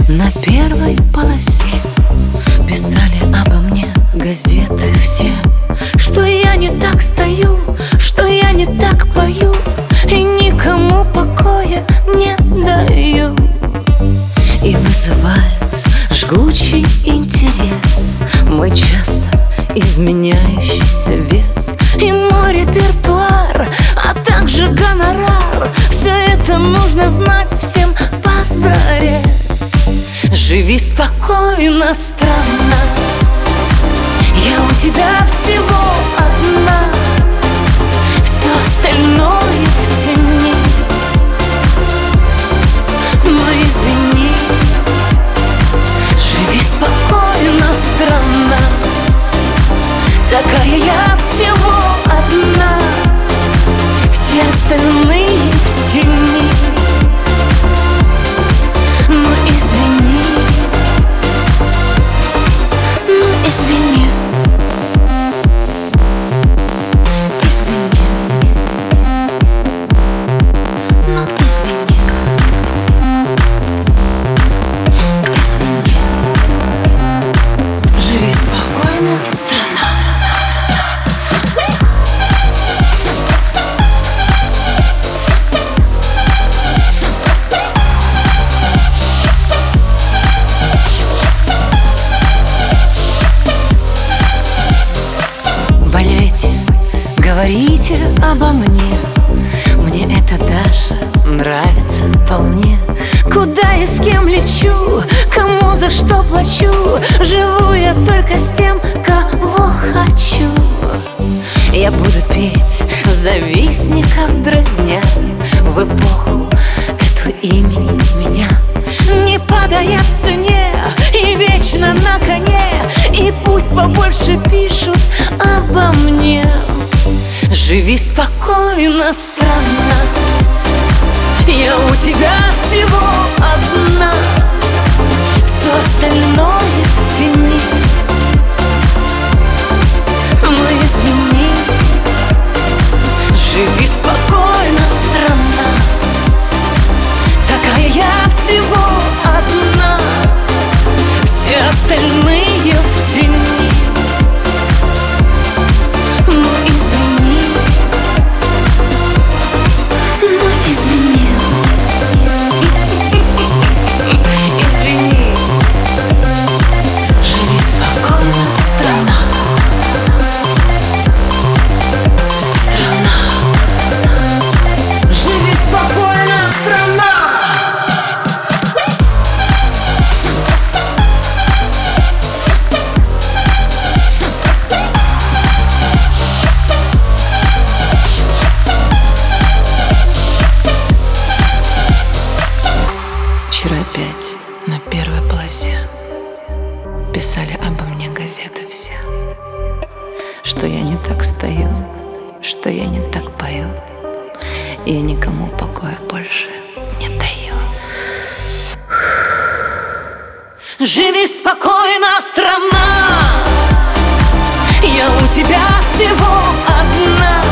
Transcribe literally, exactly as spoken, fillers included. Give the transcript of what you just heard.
На первой полосе писали обо мне газеты все, что я не так стою, что я не так пою и никому покоя не даю. И вызывает жгучий интерес мой часто изменяющийся вес и мой репертуар, а также гонорар. Все это нужно знать всем позарез. Живи спокойно, страна, я у тебя всего одна, все остальное в тени. Но извини, живи спокойно, страна, такая я всего одна, все остальные в тени. Ну извини, ну извини, извини, ну извини, извини. Живи спокойно, страна. Валяйте, говорите обо мне, мне это даже нравится вполне. Куда и с кем лечу, кому за что плачу, живу я только с тем, кого хочу. Я буду петь завистников дразня в эпоху эту имени меня, не падая в цене и вечно на коне. И пусть побольше пишут обо мне. Живи спокойно, страна, я у тебя всего одна, все остальное в тени. Но извини, живи спокойно, страна, такая я всего одна, все остальные в тени. Ну извини, ну извини, извини. Живи спокойно, страна, страна. Живи спокойно, страна. Вчера опять на первой полосе писали обо мне газеты все, что я не так стою, что я не так пою, и я никому покоя больше не даю. Живи спокойно, страна, я у тебя всего одна,